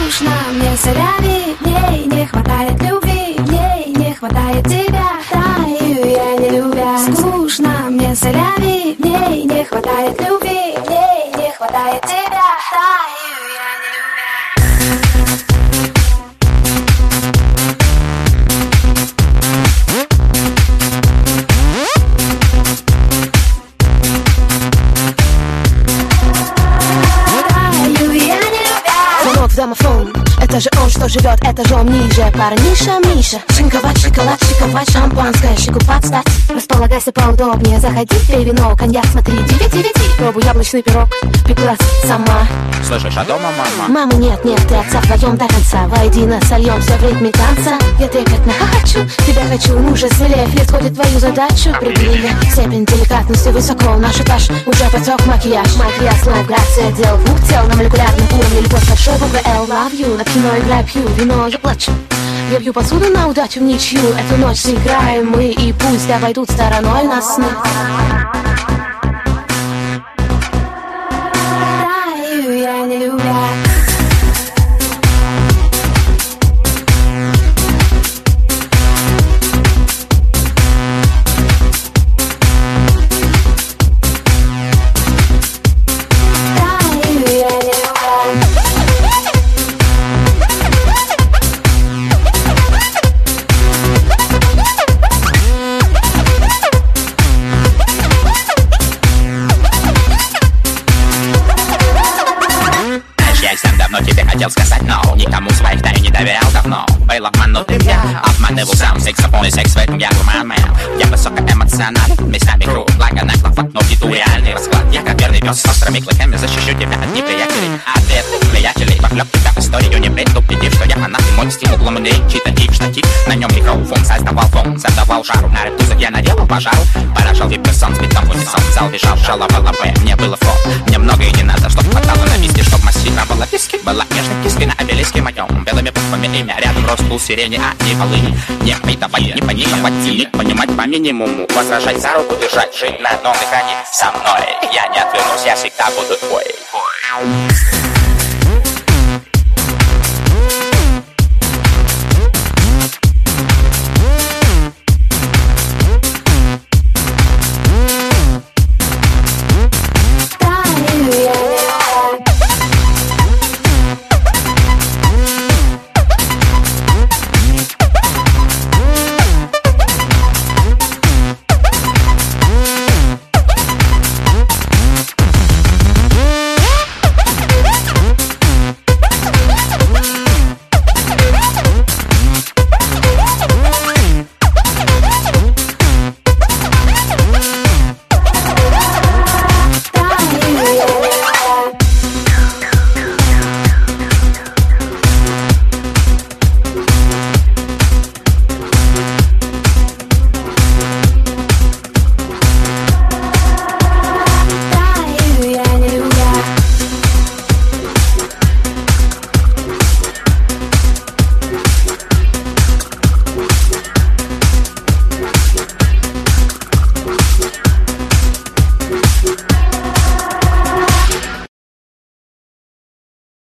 Скучно мне соляви, в ней не хватает любви, в ней не хватает тебя, таю я не любя. Скучно мне соляви, в ней не хватает любви, в ней не хватает тебя, таю я не любя. Звонок в домофон. Это же он, что живет этажом ниже. Парниша, Миша. Шинковать, шоколад, шиковать, шампанское, щеку подстать. Располагайся поудобнее, заходи, пей вино, коньяк, смотри, диви. Пробуй яблочный пирог, пеклась сама. Слышишь, а дома мама? Мамы нет, ты отца вдвоем до конца. Воедино сольем все в ритме танца. Я трепетно хочу, тебя хочу. Мужа смелее, флирт ходит твою задачу. Определи степень деликатности высоко. Наш этаж уже потек макияж. Магия слов, грация дел. Двух тел на молекулярном уровне. Любовь большой буквы L, love you. На кино играю, пью вино, я плачу. Я бью посуду на удачу в ничью. Эту ночь сыграем мы, и пусть обойдут стороной нас сны. Таю я не любя. Давно тебе хотел сказать, но никому своих тайн не доверял давно. Был обманутым я, обманывал сам. Сексофон секс в этом я гуманмен. Я высокоэмоционален, местами груб, благо на главах, но веду реальный расклад. Я как верный пес с острыми клыками защищу тебя от неприятелей. Ответ приятелей, вовлек тебя в историю, не предупредив, что я фанат и мой стимул глумный. Читать штатив, на нем микрофон создавал фон, задавал жару. На артузах я наделал пожару, поражал вип-персон с битом в унисон. Зал бежал, жаловала Б, мне было фо. Мне многое не надо, чтоб хватало на виски, чтоб массировала виски. Была нежной киской на обелиске моем. Белыми буквами имя, рядом рос пул сирени, а не полыни. Не придавать, не паниковать, не понимать по минимуму. Возражать, за руку держать, жить на одном дыхании со мной. Я не отвернусь, я всегда буду твой.